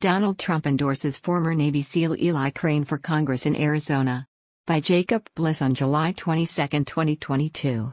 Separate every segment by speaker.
Speaker 1: Donald Trump endorses former Navy SEAL Eli Crane for Congress in Arizona. By Jacob Bliss on July 22, 2022.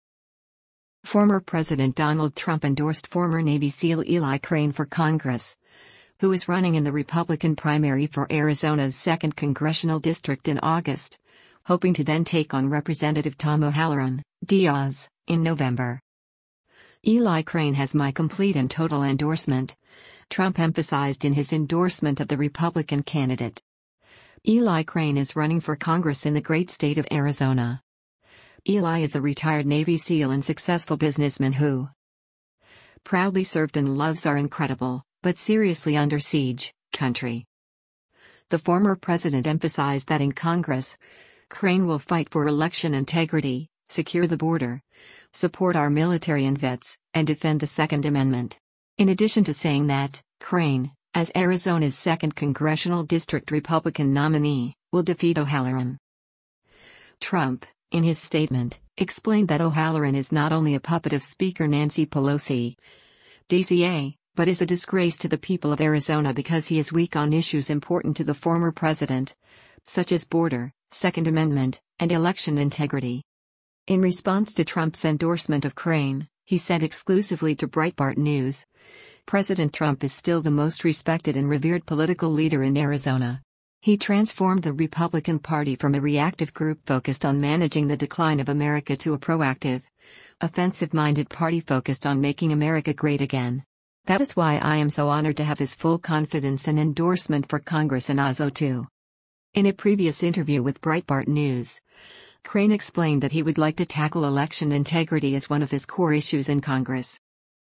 Speaker 1: Former President Donald Trump endorsed former Navy SEAL Eli Crane for Congress, who is running in the Republican primary for Arizona's 2nd Congressional District in August, hoping to then take on Representative Tom O'Halloran, Diaz, in November. Eli Crane has my complete and total endorsement, Trump emphasized in his endorsement of the Republican candidate. Eli Crane is running for Congress in the great state of Arizona. Eli is a retired Navy SEAL and successful businessman who proudly served and loves our incredible, but seriously under siege, country. The former president emphasized that in Congress, Crane will fight for election integrity, secure the border, support our military and vets, and defend the Second Amendment. In addition to saying that, Crane, as Arizona's 2nd Congressional District Republican nominee, will defeat O'Halloran. Trump, in his statement, explained that O'Halloran is not only a puppet of Speaker Nancy Pelosi, DCA, but is a disgrace to the people of Arizona because he is weak on issues important to the former president, such as border, Second Amendment, and election integrity. In response to Trump's endorsement of Crane, he said exclusively to Breitbart News, President Trump is still the most respected and revered political leader in Arizona. He transformed the Republican Party from a reactive group focused on managing the decline of America to a proactive, offensive-minded party focused on making America great again. That is why I am so honored to have his full confidence and endorsement for Congress in ASO too. In a previous interview with Breitbart News, Crane explained that he would like to tackle election integrity as one of his core issues in Congress.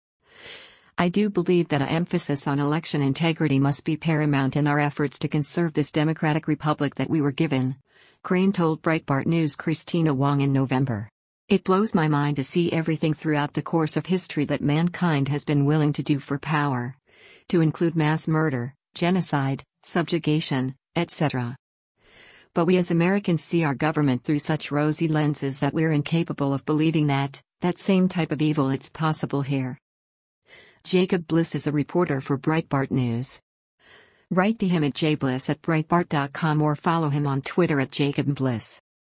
Speaker 1: I do believe that an emphasis on election integrity must be paramount in our efforts to conserve this democratic republic that we were given, Crane told Breitbart News' Christina Wong in November. It blows my mind to see everything throughout the course of history that mankind has been willing to do for power, to include mass murder, genocide, subjugation, etc. But we as Americans see our government through such rosy lenses that we're incapable of believing that same type of evil is possible here. Jacob Bliss is a reporter for Breitbart News. Write to him at jbliss@breitbart.com or follow him on Twitter at Jacob Bliss.